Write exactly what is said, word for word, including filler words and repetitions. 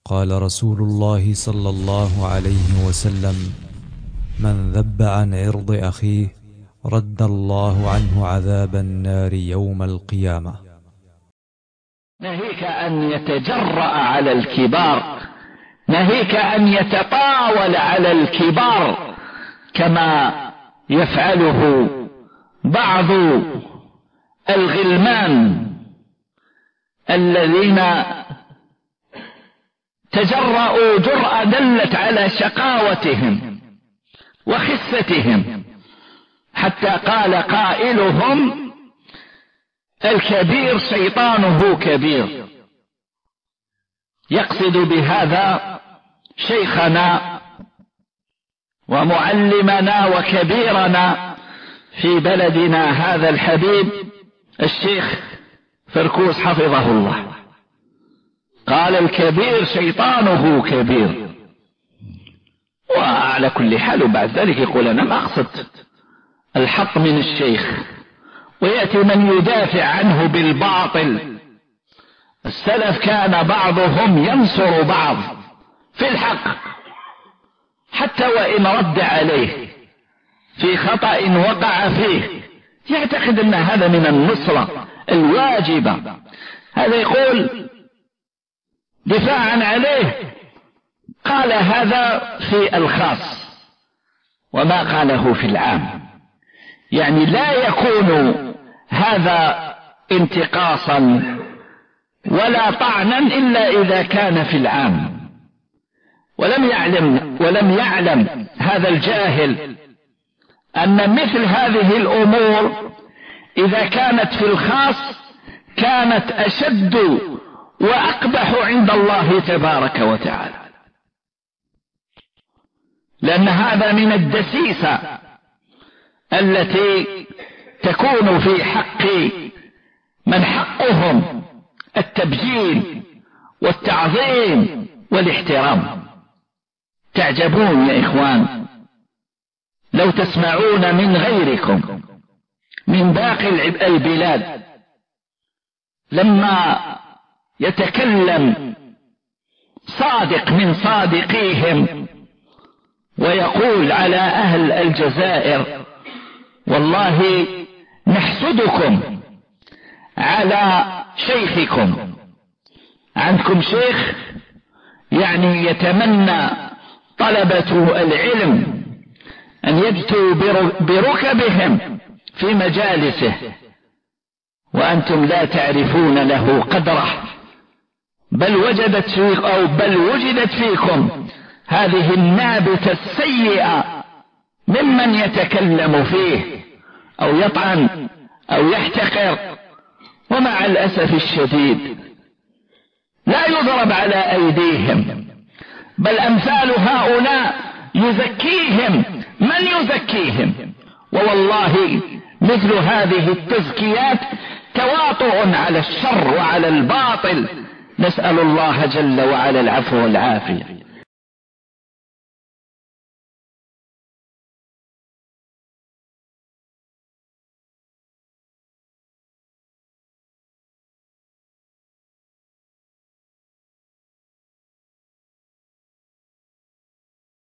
قال رسول الله صلى الله عليه وسلم: من ذب عن عرض أخيه رد الله عنه عذاب النار يوم القيامة. ناهيك أن يتجرأ على الكبار، ناهيك أن يتطاول على الكبار كما يفعله بعض الغلمان الذين تجرؤوا جرأة دلت على شقاوتهم وخستهم، حتى قال قائلهم: الكبير شيطانه كبير، يقصد بهذا شيخنا ومعلمنا وكبيرنا في بلدنا هذا الحبيب الشيخ فركوس حفظه الله. قال: الكبير شيطانه كبير. وعلى كل حال بعد ذلك يقول: أنا ما أقصد الحق من الشيخ، ويأتي من يدافع عنه بالباطل. السلف كان بعضهم ينصر بعض في الحق حتى وإن رد عليه في خطأ وقع فيه، يعتقد أن هذا من النصرة الواجبة. هذا يقول دفاعا عليه قال هذا في الخاص وما قاله في العام، يعني لا يكون هذا انتقاصا ولا طعنا إلا إذا كان في العام. ولم يعلم ولم يعلم هذا الجاهل أن مثل هذه الأمور إذا كانت في الخاص كانت أشد وأقبح عند الله تبارك وتعالى، لأن هذا من الدسيسة التي تكون في حق من حقهم التبجيل والتعظيم والاحترام. تعجبون يا إخوان لو تسمعون من غيركم من باقي البلاد لما يتكلم صادق من صادقيهم ويقول على أهل الجزائر: والله نحسدكم على شيخكم، عندكم شيخ يعني يتمنى طلبة العلم أن يجتوا بركبهم في مجالسه، وأنتم لا تعرفون له قدره، بل وجدت فيكم أو بل وجدت فيكم هذه النابتة السيئة ممن يتكلم فيه أو يطعن أو يحتقر. ومع الأسف الشديد لا يضرب على أيديهم، بل أمثال هؤلاء يزكيهم من يزكيهم. ووالله مثل هذه التزكيات تواطؤ على الشر وعلى الباطل، نسأل الله جل وعلا العفو والعافية.